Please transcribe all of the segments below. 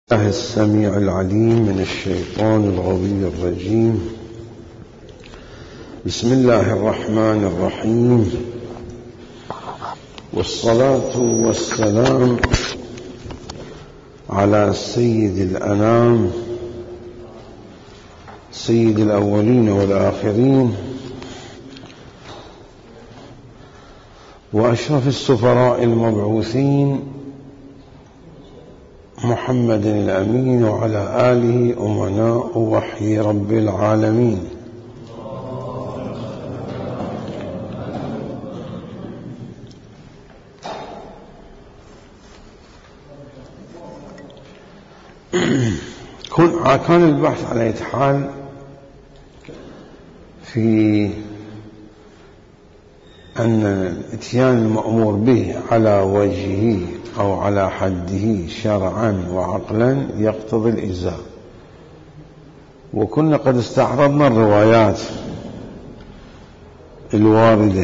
الله السميع العليم من الشيطان الغوي الرجيم. بسم الله الرحمن الرحيم، والصلاة والسلام على سيد الأنام، سيد الأولين والآخرين، وأشرف السفراء المبعوثين محمد الأمين، وعلى آله أمناء وحي رب العالمين. كان البحث على أي حال في أن الإتيان المأمور به على وجهه أو على حده شرعا وعقلا يقتضي الإجزاء، وكنا قد استعرضنا الروايات الواردة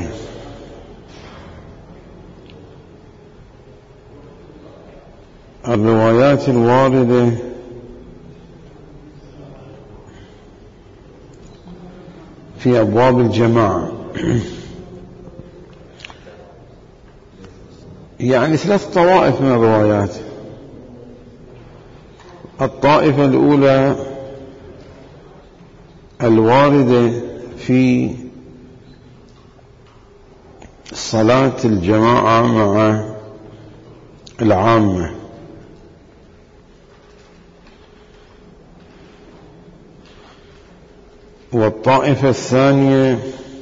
في أبواب الجماعة. يعني ثلاث طوائف من الروايات. الطائفة الأولى الواردة في صلاة الجماعة مع العامة، والطائفة الثانية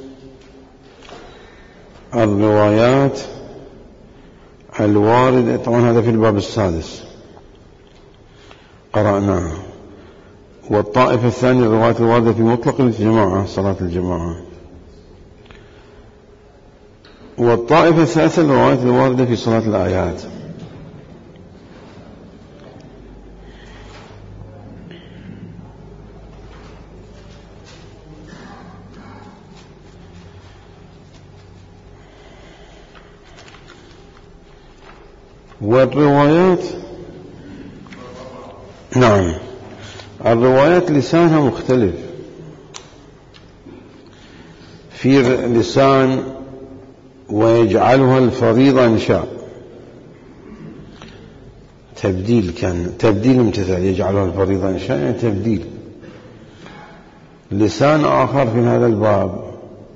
الروايات الواردة، طبعا هذا في الباب السادس قرأناه. والطائفة الثانية الروايات الواردة في مطلق الجماعة، صلاة الجماعة. والطائفة الثالثة الروايات الواردة في صلاة الآيات. والروايات نعم، الروايات لسانها مختلف. في لسان ويجعلها الفريضة إن شاء، تبديل، كان تبديل امتثال، يجعلها الفريضة إن شاء يعني تبديل. لسان آخر في هذا الباب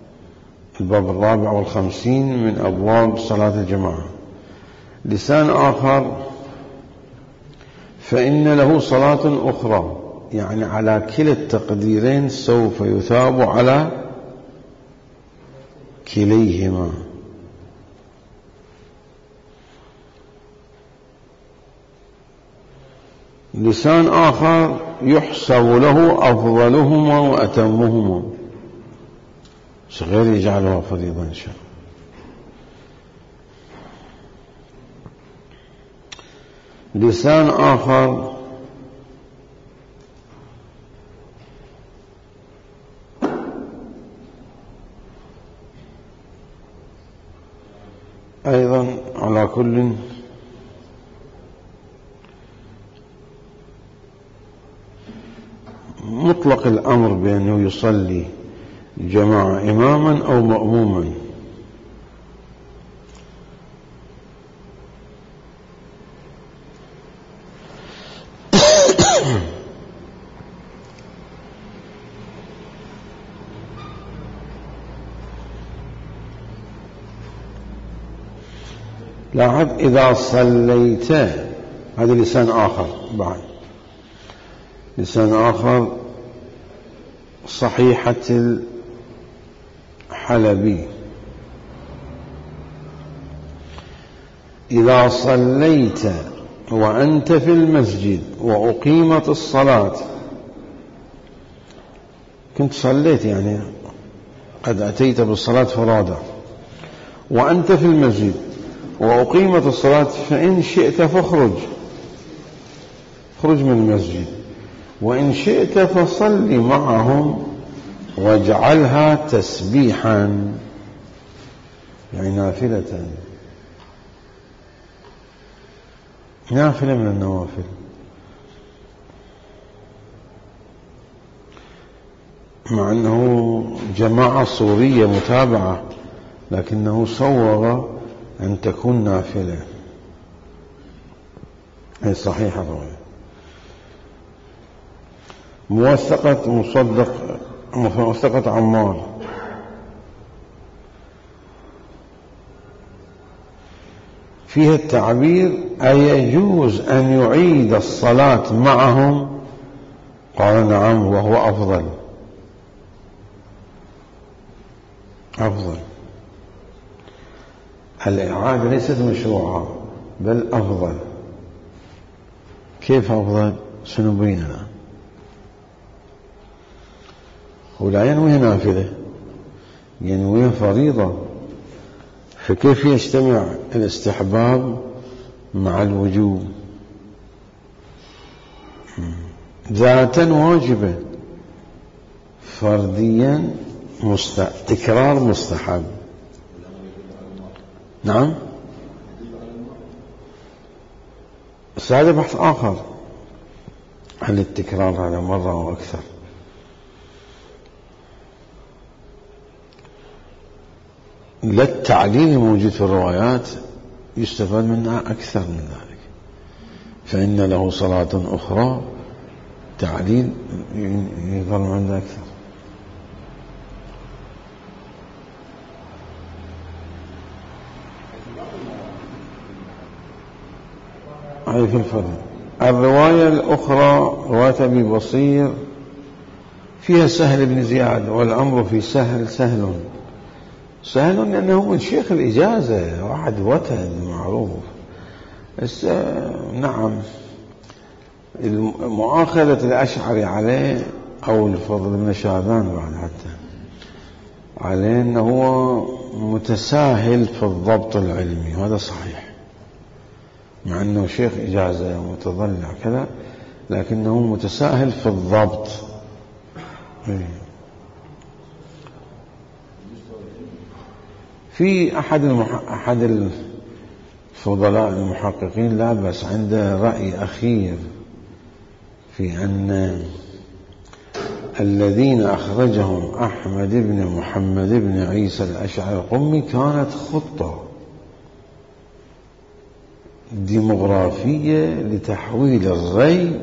54 من أبواب صلاة الجماعة، لسان آخر فإن له صلاة أخرى، يعني على كلا التقديرين سوف يثاب على كليهما. لسان آخر يحسب له أفضلهما وأتمهما، غير يجعلها فريضة إن شاء. لسان آخر أيضا على كل مطلق الأمر بأنه يصلي جماعة إماما أو مأموما. لاحظ إذا صليت، هذا لسان آخر بعد، لسان آخر صحيحة الحلبي. إذا صليت وأنت في المسجد وأقيمت الصلاة، كنت صليت يعني قد أتيت بالصلاة فرادى، وأنت في المسجد وأقيمت الصلاة، فإن شئت فاخرج، خرج من المسجد، وإن شئت فصل معهم واجعلها تسبيحا، يعني نافلة، نافلة من النوافل. مع أنه جماعة صورية متابعة، لكنه صوغ أن تكون نافلة. هي صحيحة الرواية. موثقة عمار، فيها التعبير أيجوز أن يعيد الصلاة معهم؟ قال نعم وهو أفضل. الإعادة ليست مشروعة بل أفضل. كيف أفضل؟ سنبين الآن. ولا ينوي نافلة، ينوي فريضة، فكيف يجتمع الاستحباب مع الوجوب؟ ذاتا واجبة، فرديا تكرار مستحب. نعم، بس هذا بحث آخر، هل التكرار على مرة أو أكثر؟ لا، التعليل الموجود في الروايات يستفاد منها أكثر من ذلك، فإن له صلاة أخرى، تعليل يظل عنده أكثر. هذه في الفرد. الرواية الأخرى رواية أبي بصير فيها سهل بن زياد، والأمر في سهل لأنه من شيخ الإجازة، واحد وتد معروف. بس نعم، مؤاخذة الأشعري عليه أو الفضل بن شاذان بعد حتى عليه أنه هو متساهل في الضبط العلمي، وهذا صحيح، مع أنه شيخ إجازة متضلع كذا، لكنه متساهل في الضبط. في أحد الفضلاء المحققين لا بس عنده رأي أخير في أن الذين أخرجهم أحمد بن محمد بن عيسى الأشعري القمي كانت خطة ديموغرافية لتحويل الري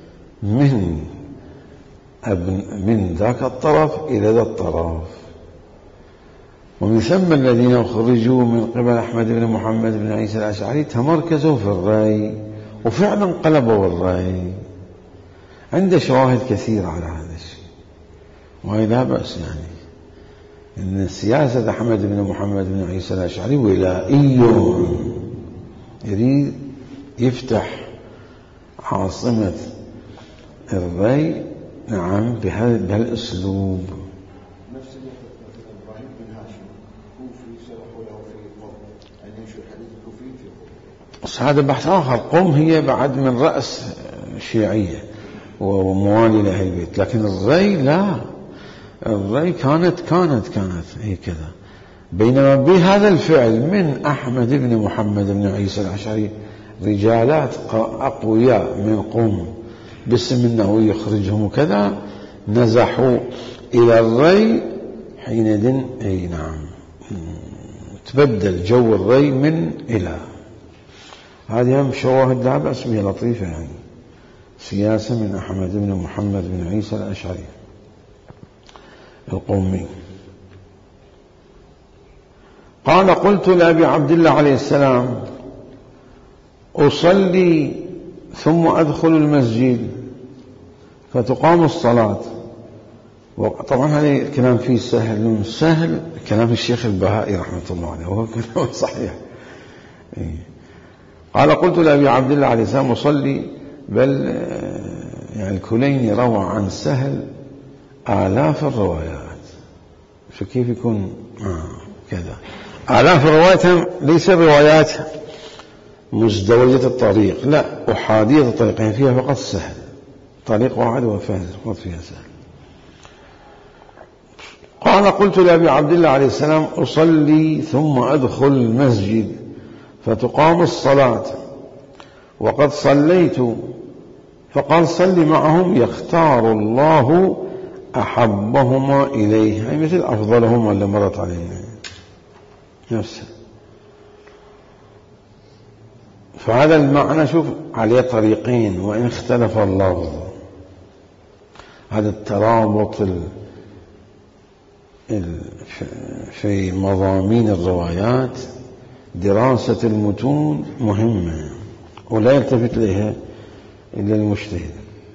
من ذاك الطرف إلى ذا الطرف، ومن ثم الذين خرجوا من قبل أحمد بن محمد بن عيسى الأشعري تمركزوا في الري، وفعلا قلبوا الري. عنده شواهد كثيرة على هذا الشيء، وهي لا بأس يعني أن سياسة أحمد بن محمد بن عيسى الأشعري ولائي، يريد يفتح عاصمة الري نعم بهالأسلوب. نفس إبراهيم بن هاشم الكوفي سرحوا له في قوم أن ينشر الحديث الكوفي في قوم. بس هذا بحث آخر. قم هي بعد من رأس شيعية وموالي لأهل البيت، لكن الري لا، الري كانت هي كذا. بينما بهذا الفعل من أحمد بن محمد بن عيسى الأشعري رجالات أقوياء من قوم باسم أنه يخرجهم وكذا، نزحوا إلى الري حينئذ. أي نعم، تبدل جو الري من إلى. هذه هم شواهد لا بأس بها لطيفة، يعني سياسة من أحمد بن محمد بن عيسى الأشعري القومي. قال قلت لأبي عبد الله عليه السلام أصلي ثم أدخل المسجد فتقام الصلاة. طبعا هذا الكلام فيه سهل كلام الشيخ البهائي رحمة الله عليه، وهو كلام صحيح. قال قلت لأبي عبد الله عليه السلام أصلي، بل يعني الكليني روى عن سهل آلاف الروايات، فكيف يكون كذا آلاف الروايات؟ ليس روايات مزدوجة الطريق، لا، أحادية الطريق، يعني فيها فقط سهل، طريق واحد فقط فيها سهل. قال قلت لأبي عبد الله عليه السلام أصلي ثم أدخل المسجد فتقام الصلاة وقد صليت، فقال صلي معهم يختار الله أحبهما إليه، أي مثل أفضلهما اللي مرت علينا نفسه. فهذا المعنى شوف عليه طريقين وإن اختلف اللفظ. هذا الترابط في مضامين الروايات، دراسة المتون مهمة ولا يلتفت إليها إلا المجتهد.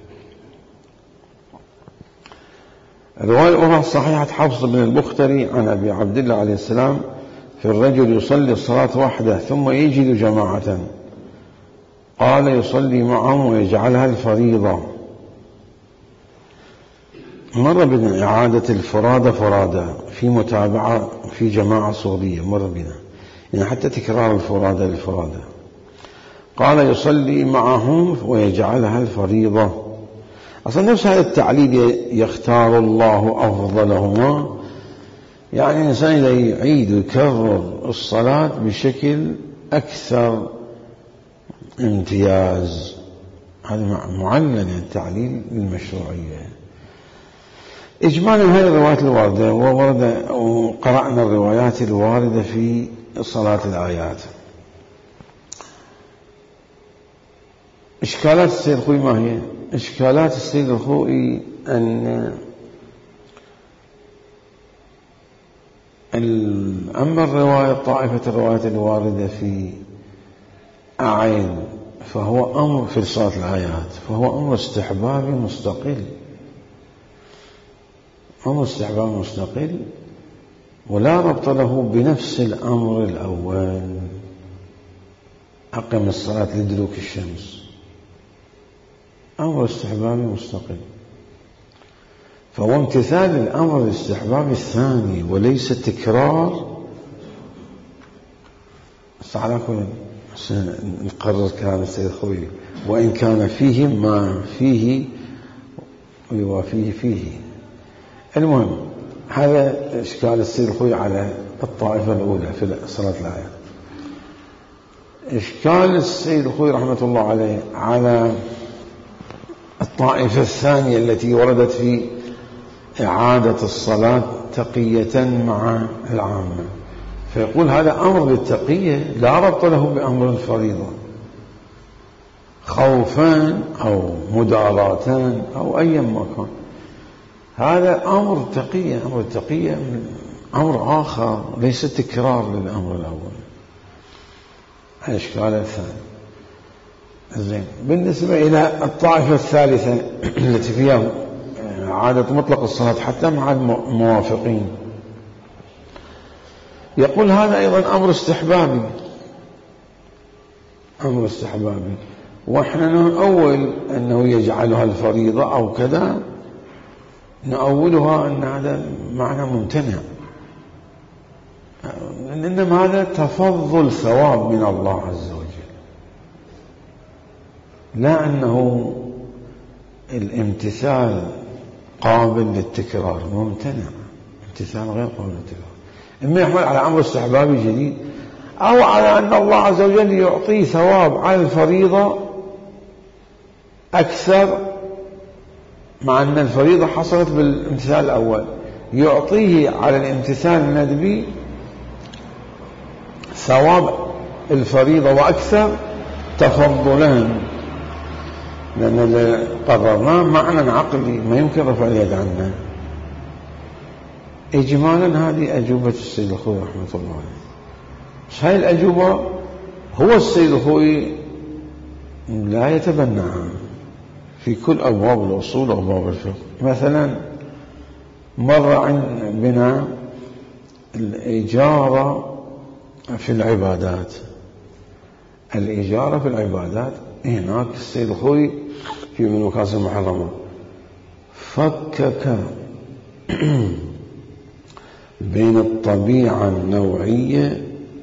الرواية الأخرى صحيحة حفص بن البختري عن أبي عبد الله عليه السلام في الرجل يصلي الصلاة وحده ثم يجد جماعة، قال يصلي معهم ويجعلها الفريضة. مر بنا إعادة الفرادة فرادة في متابعة في جماعة صغرية، مر بنا يعني حتى تكرار الفرادة للفرادة. قال يصلي معهم ويجعلها الفريضة. أصلا نفس هذا التعليل يختار الله أفضلهما، يعني الإنسان إذا يعيد ويكرر الصلاة بشكل أكثر امتياز، هذا معلل التعليل للمشروعية. إجمالا هذه الروايات الواردة، وقرأنا الروايات الواردة في صلاة الآيات. إشكالات السيد الخوئي ما هي؟ إشكالات السيد الخوئي أن أما الرواية طائفة الروايات الواردة في أعين فهو أمر في صلاة الآيات، فهو أمر استحبابي مستقل، أمر استحبابي مستقل ولا ربط له بنفس الأمر الأول، أقم الصلاة لدلوك الشمس، أمر استحبابي مستقل، فهو امتثال الأمر الاستحبابي الثاني وليس تكرار. على كل نقرر كلام السيد الخوئي، وإن كان فيه ما فيه ويوافيه فيه. المهم هذا إشكال السيد الخوئي على الطائفة الأولى في صلاة الآية. إشكال السيد الخوئي رحمة الله عليه على الطائفة الثانية التي وردت في إعادة الصلاة تقية مع العامة، فيقول هذا أمر بالتقية لا ربط له بأمر الفريضة، خوفان أو مداراتان أو أي مكان، هذا أمر تقية. أمر التقية أمر آخر ليس تكرار للأمر الأول. الإشكال الثاني. زين، بالنسبة إلى الطائفة الثالثة التي فيها عادة مطلق الصلاة حتى مع الموافقين، يقول هذا أيضا أمر استحبابي، أمر استحبابي، وإحنا نؤول أنه يجعلها الفريضة أو كذا، نؤولها أن هذا معنى ممتنع، إنما هذا تفضل ثواب من الله عز وجل، لا أنه الامتثال قابل للتكرار، ممتنع، امتثال غير قابل للتكرار. إما يحمل على أمر استحبابي جديد أو على أن الله عز وجل يعطي ثواب على الفريضة أكثر، مع أن الفريضة حصلت بالامتثال الأول، يعطيه على الامتثال الندبي ثواب الفريضة وأكثر تفضلا، لأن اللي قررناه معنى عقلي ما يمكن رفع اليد عنه. إجمالا هذه أجوبة السيد الخوئي رحمة الله عليه. بس هاي الأجوبة هو السيد الخوئي لا يتبناها في كل أبواب الأصول وأبواب الفقه. مثلا مر بنا الإجارة في العبادات، الإجارة في العبادات هناك السيد الخوئي في من المكاسب المحرمة فكك بين الطبيعة النوعية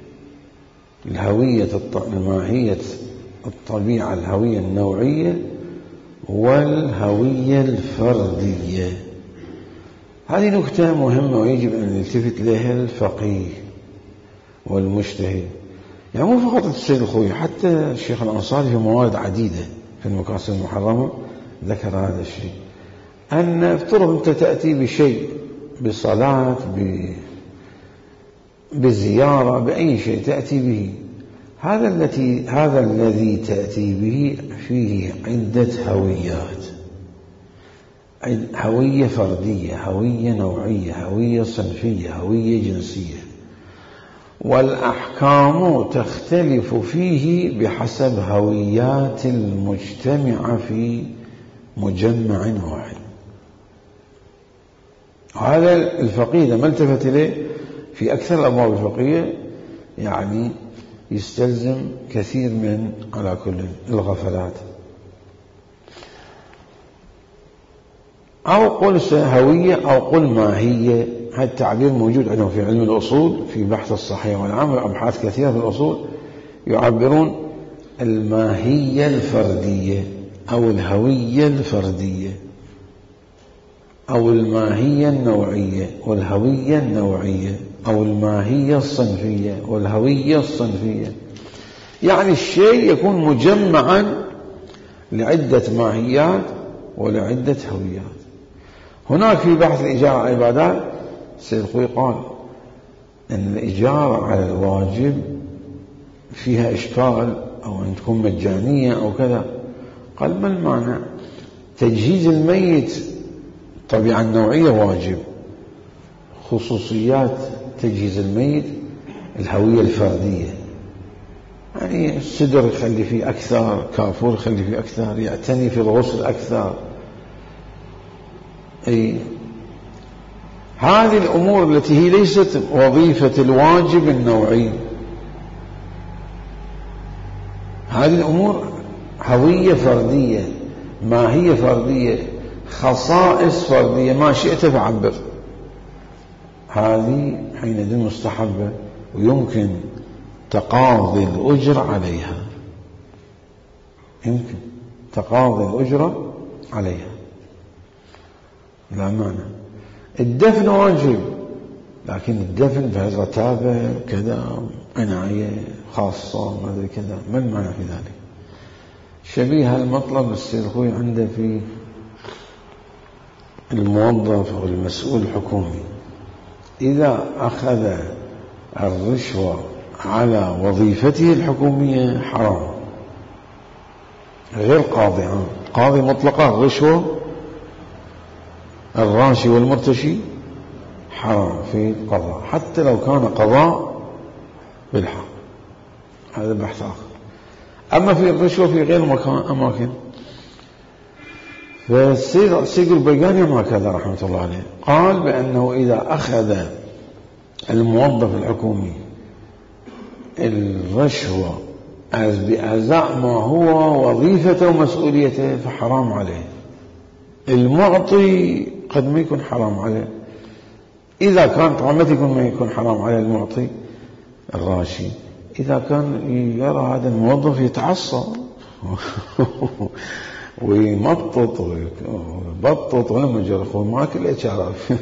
ماهية الطبيعة الهوية النوعية والهوية الفردية. هذه نكتة مهمة ويجب أن يلتفت لها الفقيه والمجتهد، يعني مو فقط السيد الخوئي، حتى الشيخ الأنصاري في موارد عديدة في المكاسب المحرمة ذكر هذا الشيء، أن افترض أنت تأتي بشيء، بصلاة، بزيارة، بأي شيء تأتي به، هذا الذي تأتي به فيه عدة هويات، هوية فردية، هوية نوعية، هوية صنفية، هوية جنسية، والأحكام تختلف فيه بحسب هويات المجتمعة في مجمع واحد. هذا الفقيه إذا ما التفت إليه في أكثر الأبواب الفقهية يعني يستلزم كثير من على كل الغفلات. أو قل هوية أو قل ماهية، هذا التعبير موجود عندهم في علم الأصول في بحث الصحيح والعام، أبحاث كثيرة في الأصول يعبرون الماهية الفردية أو الهوية الفردية أو الماهية النوعية والهوية النوعية أو الماهية الصنفية والهوية الصنفية. يعني الشيء يكون مجمعا لعدة ماهيات ولعدة هويات. هناك في بحث الإجارة على العبادات السيد الخوئي قال أن الإجارة على الواجب فيها إشكال، أو أن تكون مجانية أو كذا. قال ما المعنى؟ تجهيز الميت طبيعة النوعية واجب، خصوصيات تجهيز الميت الهوية الفردية، يعني السدر يخلي فيه أكثر، كافور يخلي فيه أكثر، يعتني في الغسل أكثر. أي هذه الأمور التي هي ليست وظيفة الواجب النوعي، هذه الأمور هوية فردية، ماهية فردية، خصائص فردية، ما شئت فعبر. هذه حينئذ مستحبة ويمكن تقاضي الأجر عليها، يمكن تقاضي الأجرة عليها. لا معنى الدفن واجب، لكن الدفن بهذا رتابة كذا، عناية خاصة، ما أدري كذا، ما المعنى في ذلك؟ شبيه المطلب السيد الخوئي عنده في الموظف أو المسؤول الحكومي إذا أخذ الرشوة على وظيفته الحكومية حرام، غير قاضي عام. قاضي مطلقة الرشوة، الراشي والمرتشي حرام في القضاء، حتى لو كان قضاء بالحق، هذا بحث آخر. أما في الرشوة في غير أماكن، فالسيد البيقاني ما كذا رحمة الله عليه قال بأنه إذا أخذ الموظف الحكومي الرشوة بأزاء ما هو وظيفته ومسؤوليته فحرام عليه. المعطي قد ما يكون حرام عليه، إذا كان طعمته يكون ما يكون حرام عليه المعطي الراشي، إذا كان يرى هذا الموظف يتعصب ويمطط ويبطط ولما يجرخه ما كل إشارة.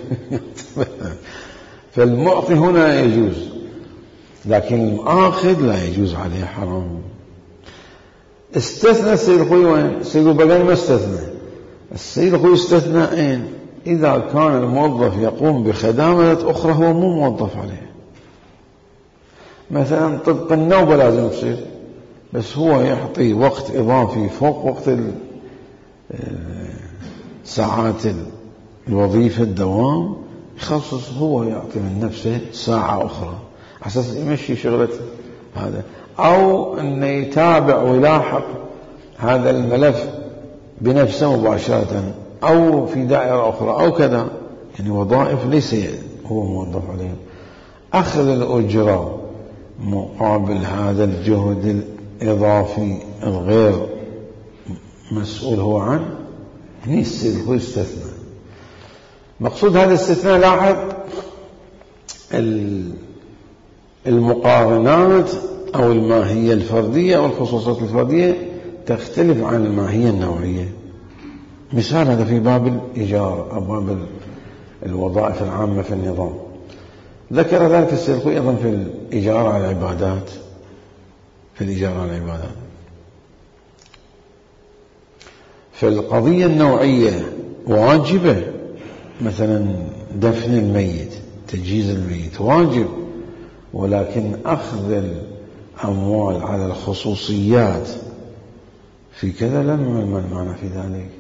فالمعطي هنا يجوز، لكن الآخذ لا يجوز عليه، حرام. استثنى السيد الخوئي وين؟ السيد البيقاني ما استثنى. السيد الخوئي استثناءين: إذا كان الموظف يقوم بخدمات أخرى هو مو موظف عليه، مثلا طبق النوبة لازم تصير، بس هو يعطي وقت إضافي فوق وقت ساعات الوظيفة الدوام، يخصص هو يعطي من نفسه ساعة أخرى أساس يمشي شغلته هذا، أو أن يتابع ويلاحق هذا الملف بنفسه مباشرة أو في دائرة أخرى أو كذا، يعني وظائف ليس هو موظف عليها. أخذ الأجرة مقابل هذا الجهد الإضافي الغير مسؤول هو عنه، هني السيد الخوئي استثناء. مقصود هذا الاستثناء لاحظ المقارنات أو الماهية الفردية أو الخصوصات الفردية تختلف عن الماهية النوعية. مثال هذا في باب الإجارة أو باب الوظائف العامة في النظام. ذكر ذلك السيد الخوئي أيضا في الإجارة على العبادات، في الإجارة على العبادات. فالقضية النوعية واجبة، مثلا دفن الميت، تجهيز الميت واجب، ولكن أخذ الأموال على الخصوصيات في كذا لم المعنى في ذلك.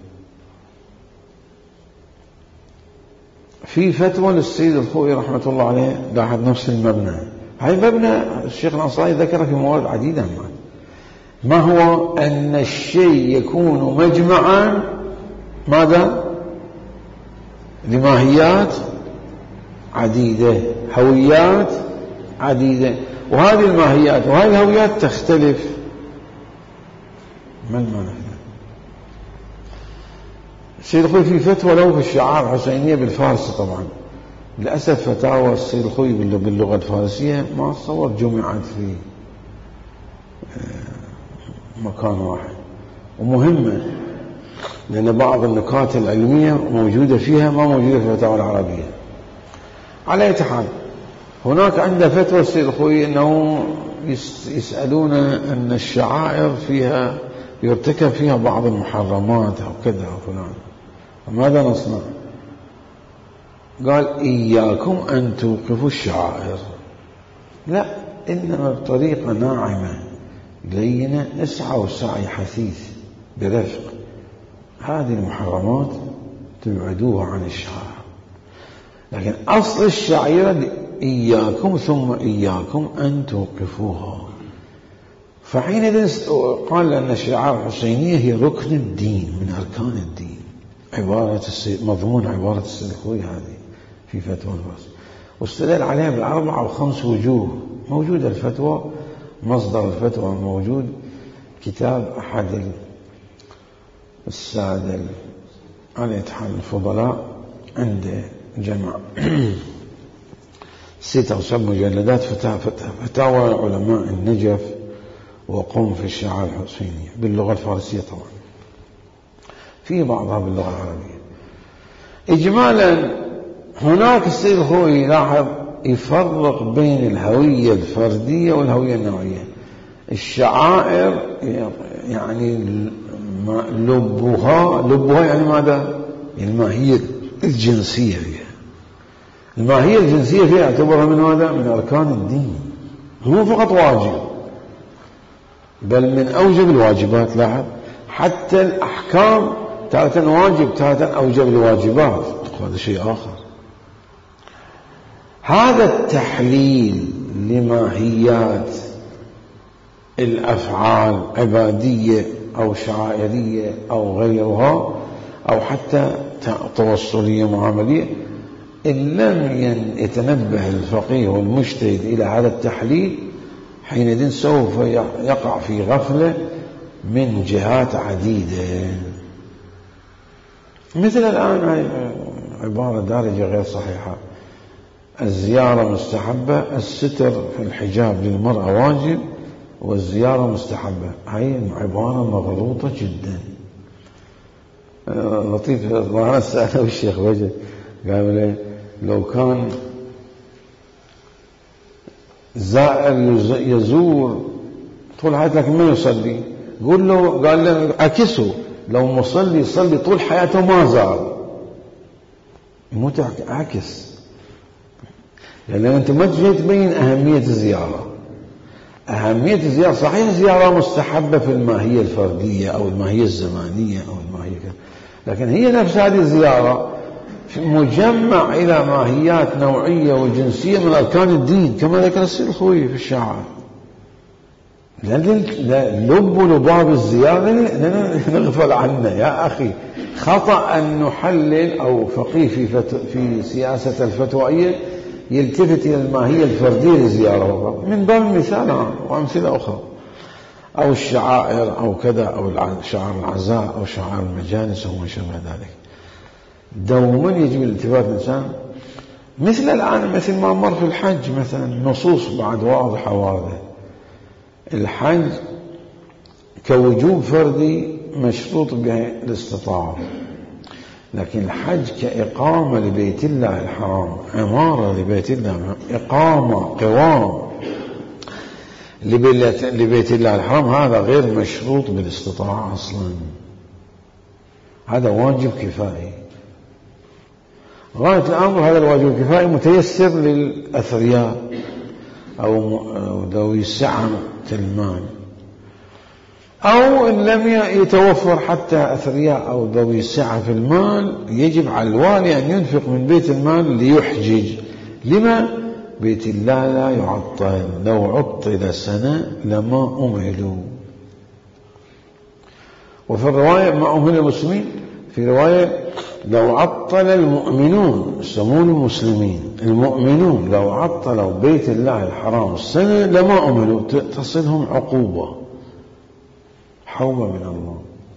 في فتوى للسيد الخوئي رحمة الله عليه لاحظ نفس المبنى. هاي مبنى الشيخ الأنصاري ذكره في موارد عديدة. ما هو؟ أن الشيء يكون مجمعا ماذا؟ لماهيات عديدة، هويات عديدة، وهذه الماهيات وهذه الهويات تختلف. ما المعنى؟ السيد الخوئي في فتوى له في الشعار الحسينية بالفارسي، طبعا للأسف فتاوى السيد الخوئي باللغة الفارسية ما أتصور جمعت في مكان واحد، ومهمة لأن بعض النقاط العلمية موجودة فيها ما موجودة في الفتاوى العربية. على أي حال، هناك عند فتوى السيد الخوئي أنه يسألون أن الشعائر فيها يرتكب فيها بعض المحرمات أو كذا أو فلان، فماذا نصنع؟ قال إياكم أن توقفوا الشعائر، لا، إنما بطريقة ناعمة لينة، اسعوا سعي حثيث برفق، هذه المحرمات تبعدوها عن الشعائر، لكن أصل الشعيرة إياكم ثم إياكم أن توقفوها. فحينئذ قال أن الشعائر الحسينية هي ركن الدين من أركان الدين، مضمون عبارة السيد الخوئي هذه في فتوى الفارسي، واستدل عليها بالأربع أو خمس وجوه موجودة الفتوى. مصدر الفتوى موجود كتاب أحد السادة على اتحاد الفضلاء عند جمع 6 أو 7 مجلدات فتاوى علماء النجف وقم في الشعائر الحسينية باللغة الفارسية، طبعا في بعضها باللغة العربية. إجمالا هناك السيد الخوئي لاحظ يفرق بين الهوية الفردية والهوية النوعية. الشعائر يعني لبها يعني ماذا؟ الماهية الجنسية فيها، الماهية الجنسية فيها اعتبرها من ماذا؟ من أركان الدين، مو فقط واجب بل من أوجب الواجبات. لاحظ حتى الأحكام تارة واجب تارة أوجب الواجبات، هذا شيء آخر. هذا التحليل لماهيات الأفعال عبادية أو شعائرية أو غيرها أو حتى توصلية معاملية، إن لم يتنبه الفقيه والمجتهد إلى هذا التحليل حينئذ سوف يقع في غفلة من جهات عديدة. مثل الآن عبارة دارجة غير صحيحة، الزيارة مستحبة، الستر في الحجاب للمرأة واجب والزيارة مستحبة. هاي عبارة مغلوطة جدا. لطيف ما سأله الشيخ وجد قال له لو كان زائر يزور طول حياته لكن ما يصلي، قال له عكسه، لو مصلي يصلي طول حياته ما زار، مو عكس. لأن أنت ما تجي تبين أهمية الزيارة. أهمية الزيارة صحيح زيارة مستحبة في الماهية الفردية أو الماهية الزمانية أو الماهية كذا، لكن هي نفس هذه الزيارة مجمع إلى ماهيات نوعية وجنسية من أركان الدين كما ذكر السيد الخوئي في الشعائر. لباب الزيارة نغفل عنه يا أخي. خطأ أن نحلل أو فقيه في سياسة الفتوائية يلتفت إلى الماهية الفردية للزيارة من باب المثال وأمثلة أخرى، أو الشعائر أو كذا، أو شعار العزاء أو شعار المجالس وما شابه ذلك. دوما يجب الالتفات الإنسان مثل الآن، مثل ما مر في الحج مثلا، نصوص بعد واضحة واضحة. الحج كوجوب فردي مشروط به الاستطاعة، لكن الحج كإقامة لبيت الله الحرام، عمارة لبيت الله، إقامة قوام لبيت الله الحرام، هذا غير مشروط بالاستطاعة أصلا، هذا واجب كفائي. غاية الأمر هذا الواجب الكفائي متيسر للأثرياء أو ذوي السعة المال، أو إن لم يتوفر حتى أثرياء أو ذوي السعة في المال يجب على الوالي أن ينفق من بيت المال ليحجج. لما؟ بيت الله لا يعطل، لو عطل سنة لما أمهلوا. وفي الرواية ما أمهل المسلمين، في رواية لو عطل المؤمنون، يسمون المسلمين المؤمنون، لو عطلوا بيت الله الحرام السنة لما أمهلوا، تصلهم عقوبة، حوبة من الله.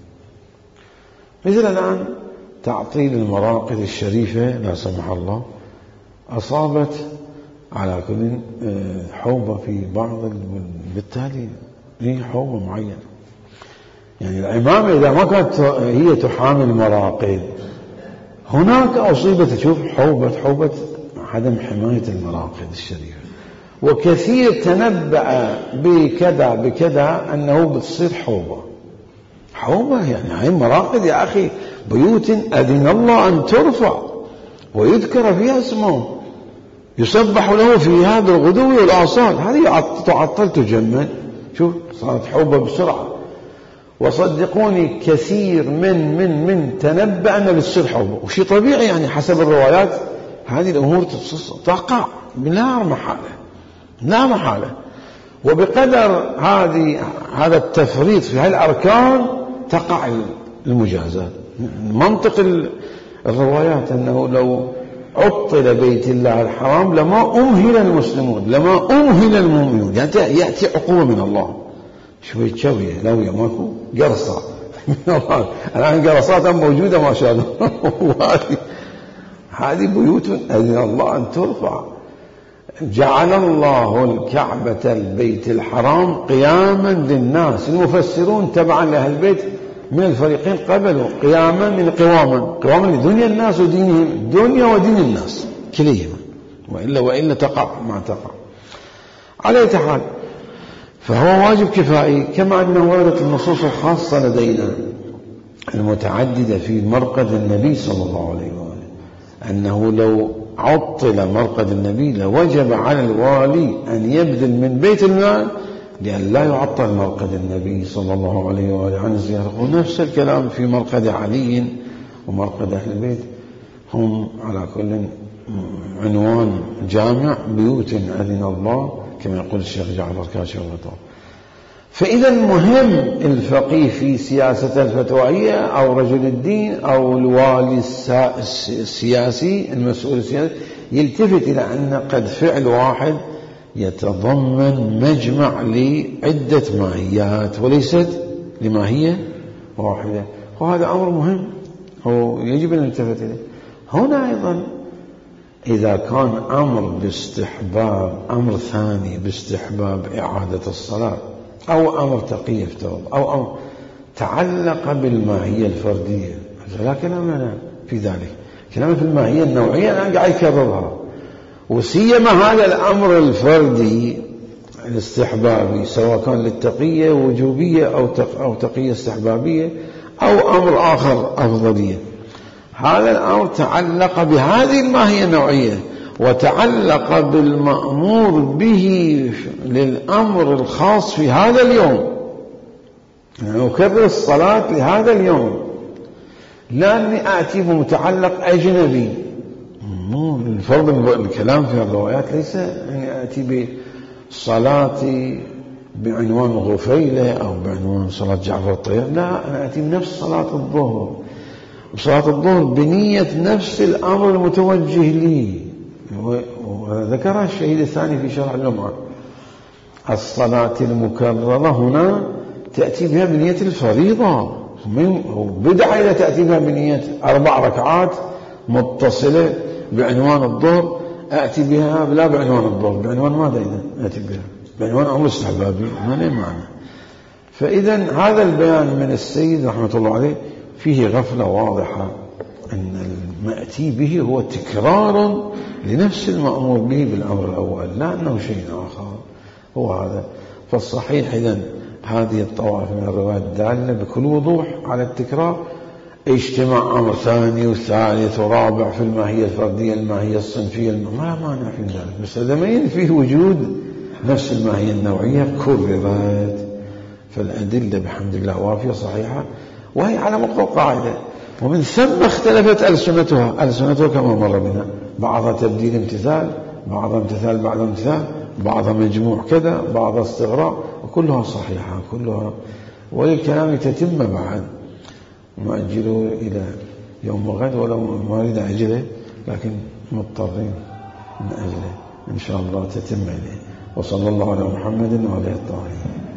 مثل الآن تعطيل المراقد الشريفة لا سمح الله أصابت على كل حوبة في بعض، بالتالي هي حوبة معينة. يعني العمامة إذا ما كانت هي تحامي المراقد هناك أصيبت تشوف حوبة عدم حماية المراقد الشريفة. وكثير تنبأ بكذا أنه بتصير حوبة يعني هاي مراقد يا أخي بيوت أذن الله أن ترفع ويذكر فيها اسمه، يسبح له في هذا الغدو والآصال، هذه تعطل تجمد، شوف صارت حوبة بسرعة. وصدقوني كثير من تنبأ أن بتصير حوبة، وشي طبيعي يعني حسب الروايات هذه الأمور تقع لا محالة. وبقدر هذا التفريط في هذه الأركان تقع المجازات. منطق الروايات أنه لو عطل بيت الله الحرام لما أمهل المسلمون، لما أمهل المؤمنون، يعني يأتي عقوبة من الله. شوية لوية ماكو قرصة من الله. الآن قرصات موجودة ما شاء الله. هذه بيوت أذن الله أن ترفع. جعل الله الكعبة البيت الحرام قياما للناس. المفسرون تبعا لأهل البيت من الفريقين قبلوا قياما من قواما لدنيا الناس ودينهم، الدنيا ودين الناس كليهما، وإلا تقع ما تقع. على أي حال فهو واجب كفائي، كما أنه وردت النصوص الخاصة لدينا المتعددة في مرقد النبي صلى الله عليه وآله أنه لو عطل مرقد النبي لوجب على الوالي أن يبذل من بيت المال لأن لا يعطل مرقد النبي صلى الله عليه وآله عن الزيارة. ونفس الكلام في مرقد علي ومرقد أهل البيت، هم على كل عنوان جامع بيوت أذن الله كما يقول الشيخ جعفر كاشف الغطاء. فإذا مهم الفقيه في سياسة الفتوائية أو رجل الدين أو الوالي السياسي المسؤول السياسي يلتفت إلى أن قد فعل واحد يتضمن مجمع لعدة ماهيات وليست لماهية واحدة، وهذا أمر مهم هو يجب أن نلتفت إليه. هنا أيضا إذا كان أمر باستحباب، أمر ثاني باستحباب إعادة الصلاة، أو أمر تقية أو أمر تعلق بالماهية الفردية، لا كلام لنا في ذلك، كلام في الماهية النوعية أنا قاعد أكررها. وسيما هذا الأمر الفردي الاستحبابي سواء كان للتقية وجوبية أو تقية استحبابية أو أمر آخر أفضلية، هذا الأمر تعلق بهذه الماهية النوعية وتعلق بالمأمور به للأمر الخاص في هذا اليوم، يعني أكرر الصلاة لهذا اليوم، لا أني آتي بمتعلق أجنبي. الفرض الكلام في الروايات ليس أني آتي بصلاتي بعنوان غفيلة أو بعنوان صلاة جعفر الطيب، لا، أنا آتي بنفس صلاة الظهر، وصلاة الظهر بنية نفس الأمر المتوجه لي. وذكرها الشهيد الثاني في شرح الجمعة، الصلاة المكررة هنا تأتي بها بنية الفريضة، بدعة إذا تأتي بها بنية 4 ركعات متصلة بعنوان الظهر، أأتي بها لا بعنوان الظهر، بعنوان ماذا إذا أتي بها؟ بعنوان أمر استحبابي، ما له معنى. فإذا هذا البيان من السيد رحمة الله عليه فيه غفلة واضحة أن المأتي به هو تكرار لنفس المأمور به بالأمر الأول، لا أنه شيء آخر هو هذا. فالصحيح إذن هذه الطوائف من الروايات دالة بكل وضوح على التكرار. اجتماع أمر ثاني وثالث ورابع في الماهية الفردية الماهية الصنفية ما مانع في ذلك، بس هذا ما ينفي وجود نفس الماهية النوعية كررت. فالأدلة بحمد الله وافية صحيحة، وهي على مقتضى قاعدة، ومن ثم اختلفت ألسنتها كما مر بنا، بعضها تبديل امتثال، بعضها امتثال بعد امتثال، بعضها مجموع كذا، بعضها استغراق، وكلها صحيحة كلها. وللكلام تتم بعد، نؤجله إلى يوم غد، ولو ما نريد أجله لكن مضطرين نأجله إن شاء الله تتم إليه. وصلى الله على محمد وعلى آله الطاهرين.